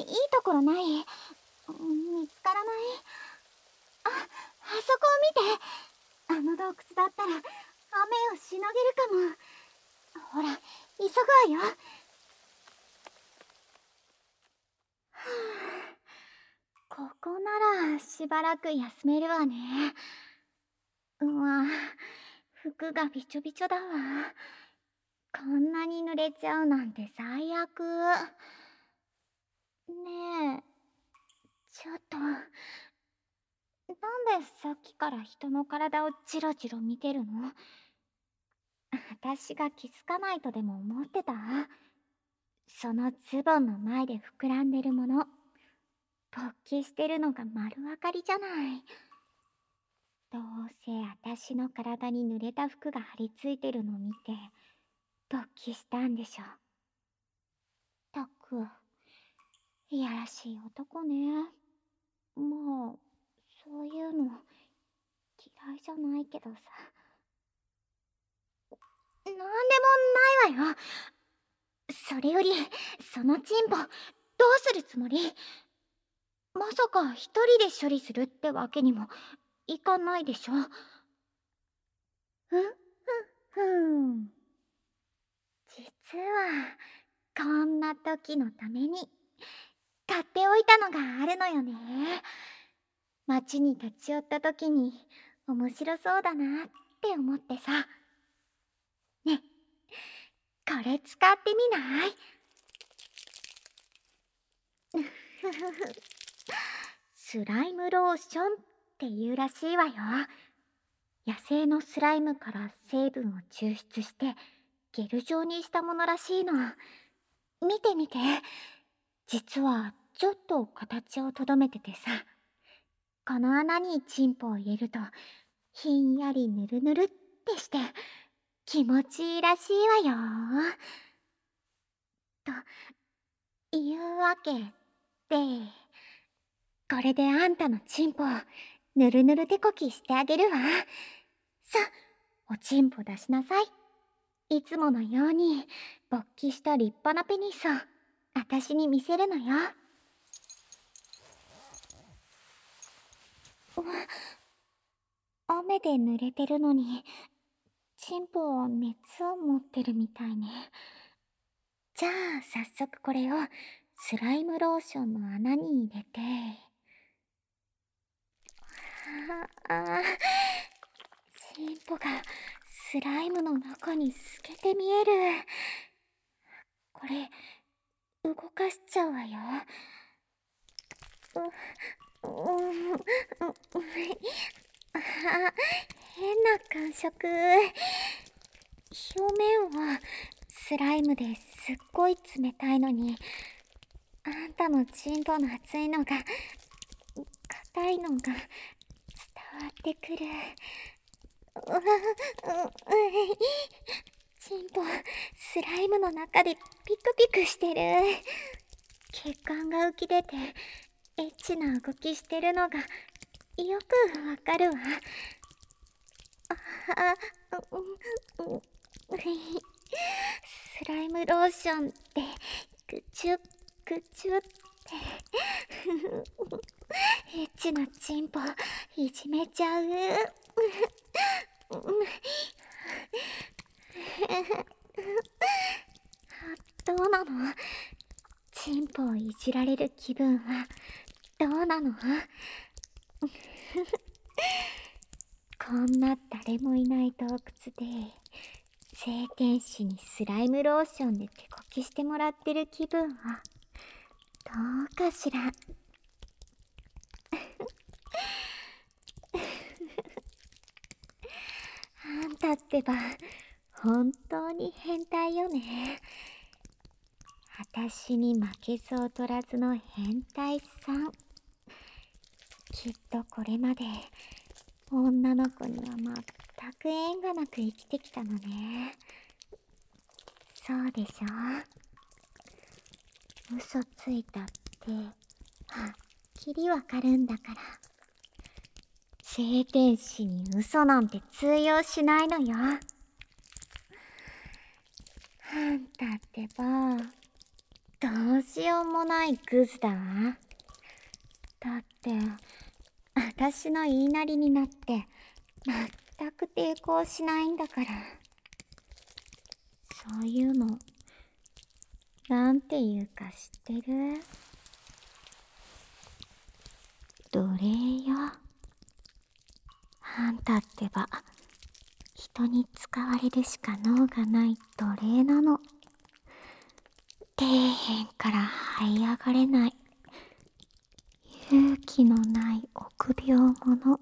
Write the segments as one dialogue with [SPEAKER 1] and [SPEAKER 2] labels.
[SPEAKER 1] いいところない？見つからない。あそこを見て。あの洞窟だったら雨をしのげるかも。ほら、急ぐわよ。ここならしばらく休めるわね。うわ、服がびちょびちょだわ。こんなに濡れちゃうなんて最悪。ねえ、ちょっと、なんでさっきから人の体をチロチロ見てるの？私が気づかないとでも思ってた？そのズボンの前で膨らんでるもの、勃起してるのが丸分かりじゃない。どうせ私の体に濡れた服が張り付いてるの見て、勃起したんでしょ。たく、いやらしい男ね。まあ、そういうの、嫌いじゃないけどさ。なんでもないわよ。それより、そのチンポ、どうするつもり？まさか一人で処理するってわけにもいかないでしょ。実は、こんな時のために、買っておいたのがあるのよね。街に立ち寄った時に、面白そうだなって思ってさ。ね、これ使ってみない？ふふふ。スライムローションっていうらしいわよ。野生のスライムから成分を抽出してゲル状にしたものらしいの。見てみて。実はちょっと形をとどめててさ、この穴にチンポを入れるとひんやりぬるぬるってして気持ちいいらしいわよ。というわけで、これであんたのチンポぬるぬる手こきしてあげるわ。さ、おちんぽ出しなさい。いつものように勃起した立派なペニスをあたしに見せるのよ。雨で濡れてるのにチンポは熱を持ってるみたいね。じゃあ早速これをスライムローションの穴に入れて、チンポがスライムの中に透けて見える。これ動かしちゃうわよ。変な感触。表面はスライムですっごい冷たいのに、あんたのチンポの熱いのが硬いのが伝わってくる。チンポスライムの中でピクピクしてる。血管が浮き出てエッチな動きしてるのがよくわかるわ。スライムローションってぐちゅぐちゅってエッチなチンポいじめちゃう。どうなの？チンポをいじられる気分はどうなの？こんな誰もいない洞窟で聖天使にスライムローションで手こきしてもらってる気分はどうかしら。あんたってば本当に変態よね。あたしに負けず劣らずの変態さん。きっとこれまで女の子には全く縁がなく生きてきたのね。そうでしょ？嘘ついたってはっきりわかるんだから。聖天使に嘘なんて通用しないのよ。あんたってばどうしようもないクズだわ。だって私の言いなりになって全く抵抗しないんだから。そういうのなんていうか知ってる？奴隷よ。あんたってば人に使われるしか能がない奴隷なの。底辺から這い上がれない勇気のない臆病者。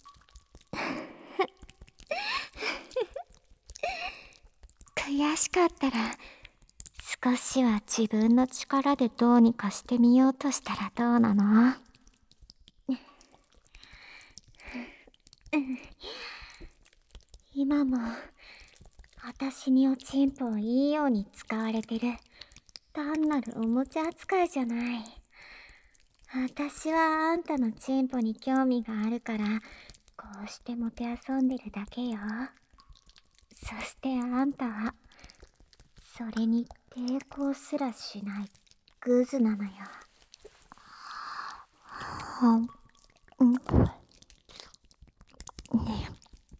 [SPEAKER 1] 悔しかったら少しは自分の力でどうにかしてみようとしたらどうなの？今も私におちんぽをいいように使われてる単なるおもちゃ扱いじゃない。私はあんたのチンポに興味があるからこうしてもてあそんでるだけよ。そしてあんたはそれに抵抗すらしないグズなのよ。ね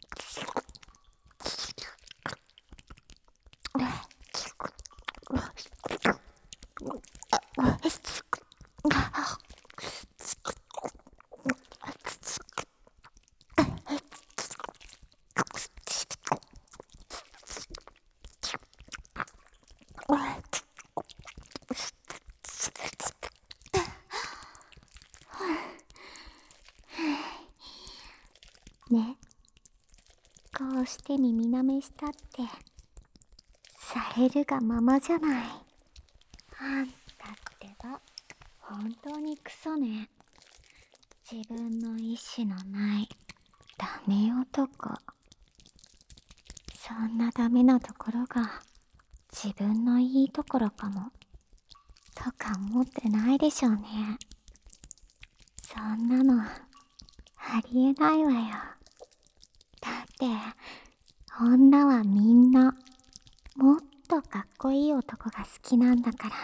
[SPEAKER 1] ね、こうして耳なめしたってされるがままじゃない。あんたってば本当にクソね。自分の意志のないダメ男。そんなダメなところが自分のいいところかもとか思ってないでしょうね。そんなのありえないわよ。だって女はみんなもっとかっこいい男が好きなんだから。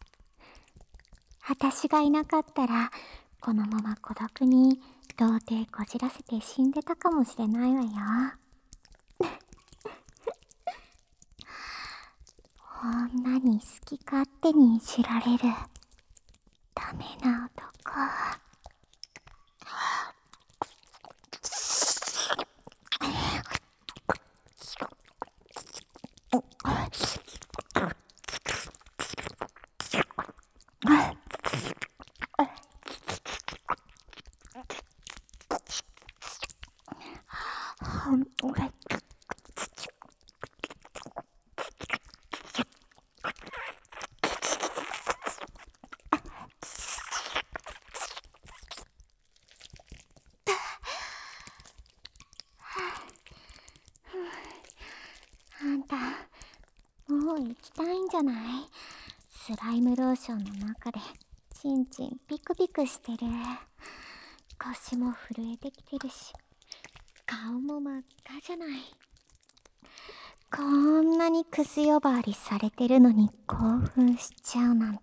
[SPEAKER 1] 私がいなかったらこのまま孤独に童貞こじらせて死んでたかもしれないわよ。女に好き勝手にいじられるダメな男。あんたもう行きたいんじゃない？スライムローションの中でチンチンピクピクしてる。腰も震えてきてるし顔も真っ赤じゃない。こんなにクス呼ばわりされてるのに興奮しちゃうなんて。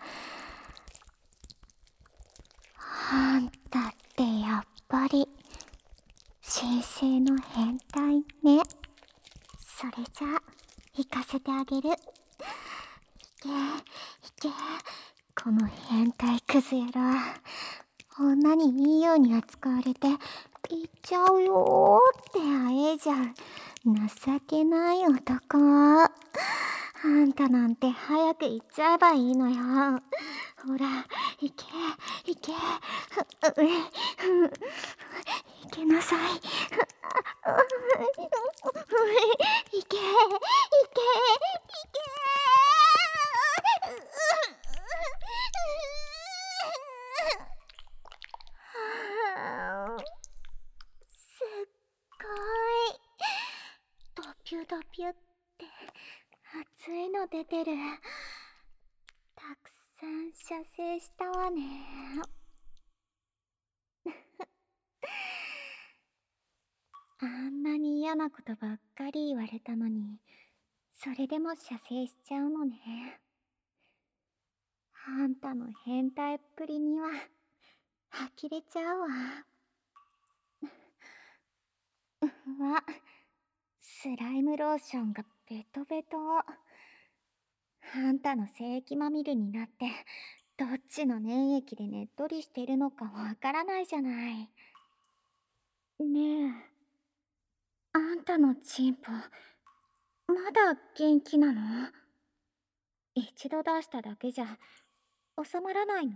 [SPEAKER 1] あんたってやっぱり神聖の変態ね。それじゃ行かせてあげる。行け行け、この変態クズ野郎。女にいいように扱われて行っちゃうよーってあえじゃう情けない男。あんたなんて早く行っちゃえばいいのよ。ほら行け行け、行けなさい。行け行け行け。すっごいドピュドピュって熱いの出てる。たくさん射精したわね。あんなに嫌なことばっかり言われたのにそれでも射精しちゃうのね。 あんたの変態っぷりには呆れちゃうわ。うわ、スライムローションがベトベト。あんたの精液まみれになって、どっちの粘液でねっとりしてるのかわからないじゃない。ねえ、あんたのチンポ、まだ元気なの？一度出しただけじゃ収まらないの？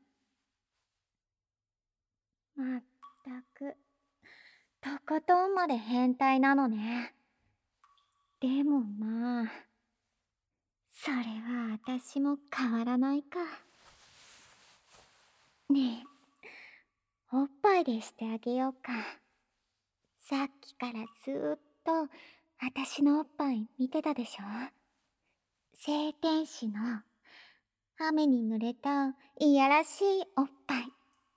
[SPEAKER 1] まったく、とことんまで変態なのね。でもまあ、それは私も変わらないか。ねえ、おっぱいでしてあげようか。さっきからずーっと私のおっぱい見てたでしょ？晴天使の雨に濡れたいやらしいおっぱい。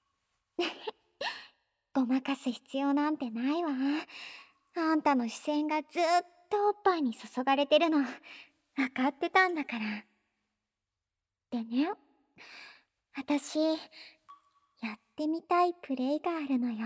[SPEAKER 1] ごまかす必要なんてないわ。あんたの視線がずっとおっぱいに注がれてるの分かってたんだから。でね、私やってみたいプレイがあるのよ。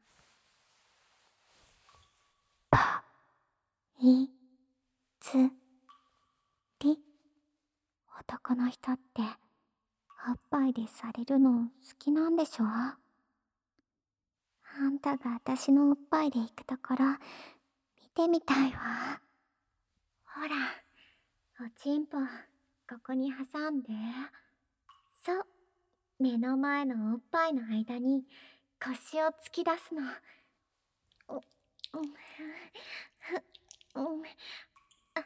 [SPEAKER 1] いつり、男の人っておっぱいでされるの好きなんでしょ？あんたが私のおっぱいで行くところ見てみたいわ。ほら、おちんぽここに挟んで。そう、目の前のおっぱいの間に腰を突き出すの。お、うん、うん、あ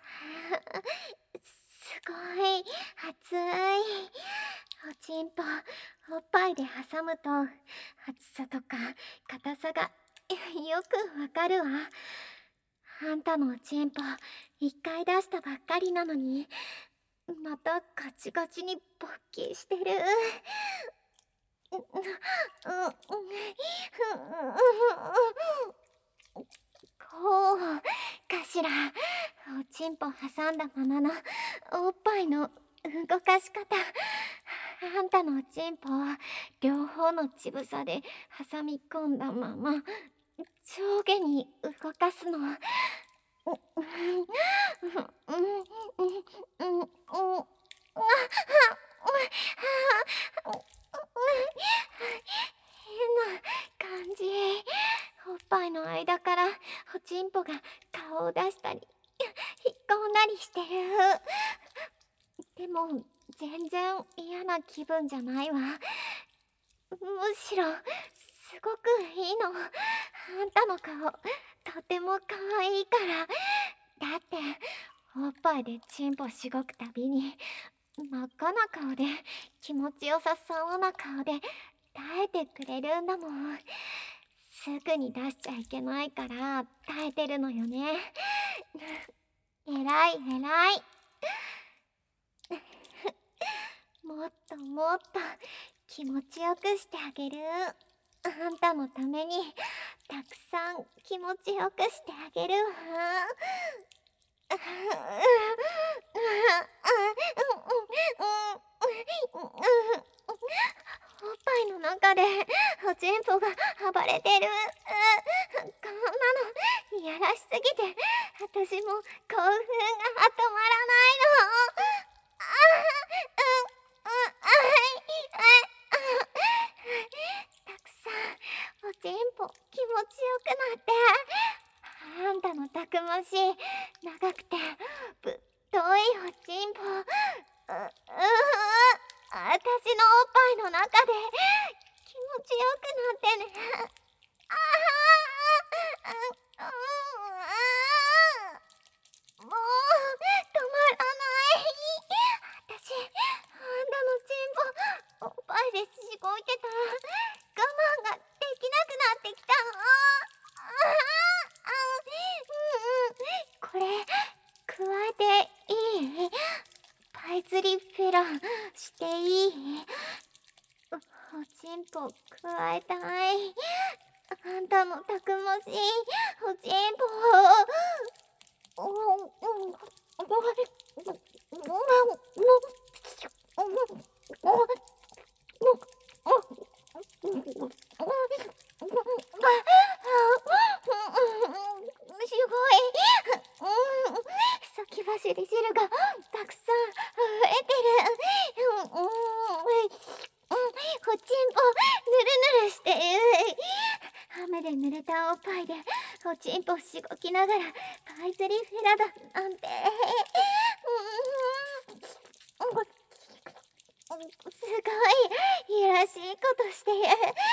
[SPEAKER 1] すごい熱い。おちんぽおっぱいで挟むと厚さとか硬さがよくわかるわ。あんたのおちんぽ一回出したばっかりなのにまたガチガチに勃起してる。こうかしら。おちんぽ挟んだままのおっぱいの動かし方。あんたのおちんぽは両方の乳房で挟み込んだまま上下に動かすの。変な感じ。おっぱいの間からおちんぽが顔を出したり引っ込んだりしてる。でも全然嫌な気分じゃないわ。むしろすごくいいの。あんたの顔とても可愛いから。だっておっぱいでチンポしごくたびに真っ赤な顔で気持ちよさそうな顔で耐えてくれるんだもん。すぐに出しちゃいけないから耐えてるのよね。えらいえらい。もっともっと気持ちよくしてあげる。あんたのためにたくさん気持ちよくしてあげるわ。おっぱいの中でおちんぽが暴れてる。こんなのいやらしすぎて私も興奮が止まらないの。たくさんおちんぽ気持ちよくなって。あんたのたくましい長くてぶっといおちんぽ、私のおっぱいの中で気持ちよくなってね。ああ、もう止まらない。私あんたのチンポおっぱいでしごいてたら我慢ができなくなってきたの。これ加えていい？パイズリフェランしていい？おちんぽ加えたい。あんたのたくましいおちんぽ。 すごい。先走り汁がたくさん溢れてる。こっちんぽぬるぬるしてる。雨で濡れたおっぱいでおちんぽしごきながらパイズリフェラだなんて。すごいいやらしいことしてる。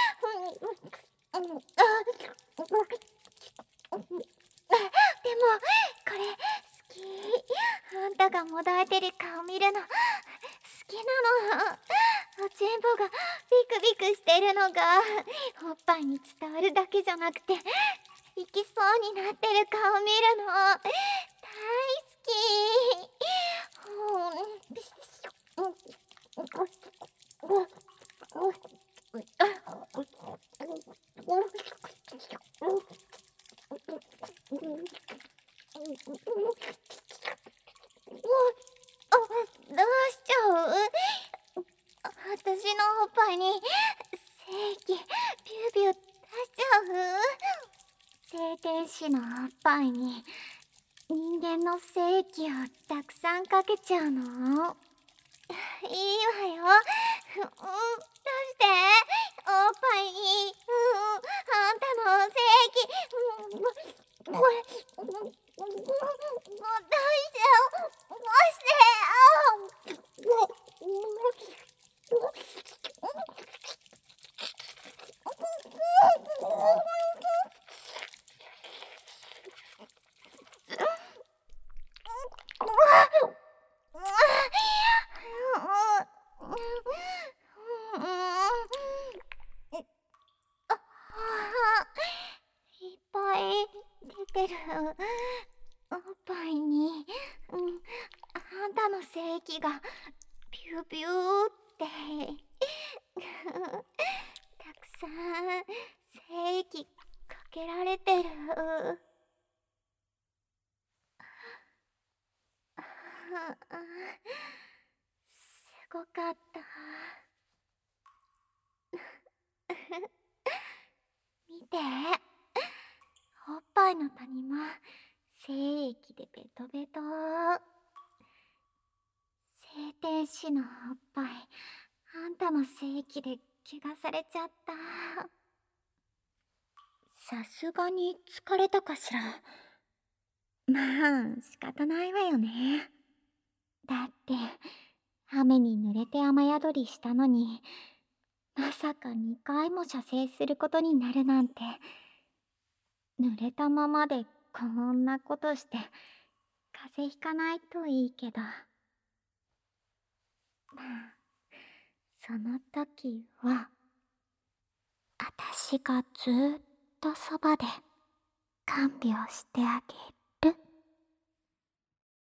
[SPEAKER 1] でもこれ好き。あんたがもだえてる顔見るの好きなの。おちんぽがビクビクしてるのがおっぱいに伝わるだけじゃなくていきそうになってる顔見るの大好き。どうしちゃう？私のおっぱいに精液ピューピュー出しちゃう？性天使のおっぱいに人間の精液をたくさんかけちゃうの？いいわよ。どうしておっぱいに、あんたの精液、これ、どうしていっぱい出てる。おっぱいに、あんたの精液がピューピューってたくさん精液かけられてる。すごかった。見て、おっぱいの谷間精液でベトベト。性天使のおっぱいあんたの精液で怪我されちゃった。さすがに疲れたかしら。まあ仕方ないわよね。だって雨に濡れて雨宿りしたのにまさか2回も射精することになるなんて。濡れたままでこんなことして風邪ひかないといいけど。まあその時はあたしがずーっとそばで看病してあげる。